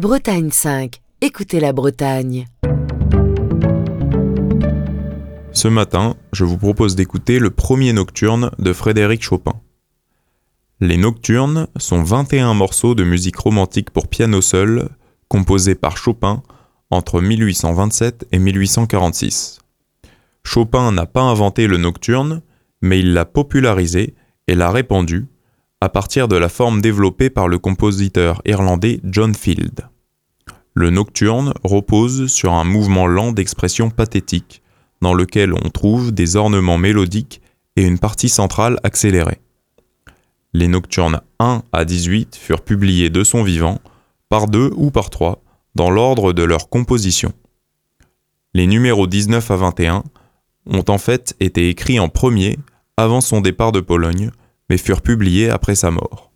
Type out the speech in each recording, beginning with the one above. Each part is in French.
Bretagne 5, écoutez la Bretagne. Ce matin, je vous propose d'écouter le premier nocturne de Frédéric Chopin. Les nocturnes sont 21 morceaux de musique romantique pour piano seul, composés par Chopin entre 1827 et 1846. Chopin n'a pas inventé le nocturne, mais il l'a popularisé et l'a répandu à partir de la forme développée par le compositeur irlandais John Field. Le nocturne repose sur un mouvement lent d'expression pathétique, dans lequel on trouve des ornements mélodiques et une partie centrale accélérée. Les nocturnes 1 à 18 furent publiés de son vivant, par 2 ou par 3, dans l'ordre de leur composition. Les numéros 19 à 21 ont en fait été écrits en premier, avant son départ de Pologne, mais furent publiés après sa mort.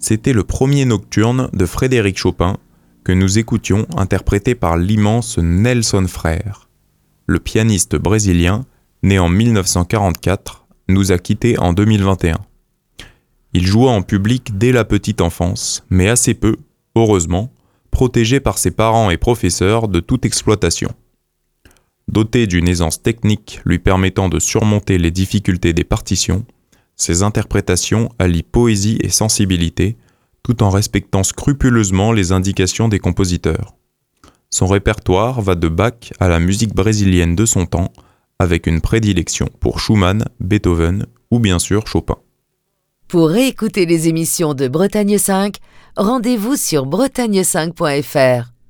C'était le premier nocturne de Frédéric Chopin que nous écoutions interprété par l'immense Nelson Frère. Le pianiste brésilien, né en 1944, nous a quittés en 2021. Il joua en public dès la petite enfance, mais assez peu, heureusement, protégé par ses parents et professeurs de toute exploitation. Doté d'une aisance technique lui permettant de surmonter les difficultés des partitions, ses interprétations allient poésie et sensibilité, tout en respectant scrupuleusement les indications des compositeurs. Son répertoire va de Bach à la musique brésilienne de son temps, avec une prédilection pour Schumann, Beethoven ou bien sûr Chopin. Pour réécouter les émissions de Bretagne 5, rendez-vous sur bretagne5.fr.